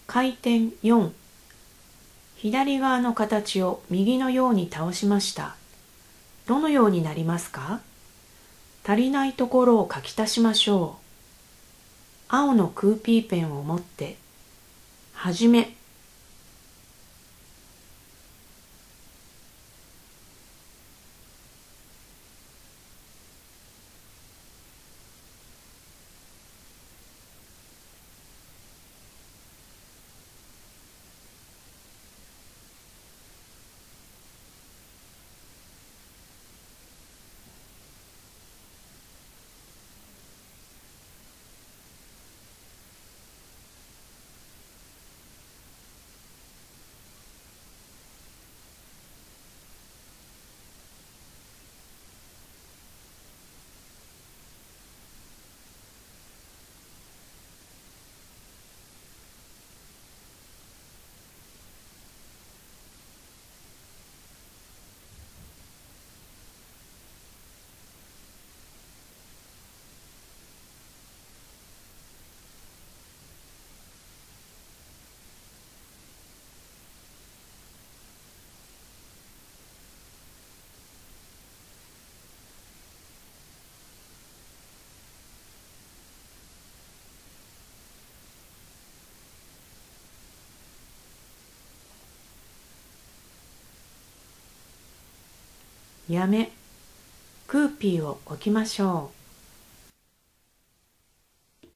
回転4、左側の形を右のように倒しました。どのようになりますか？足りないところを書き足しましょう。青のクーピーペンを持って、はじめ、やめ、クーピーを置きましょう。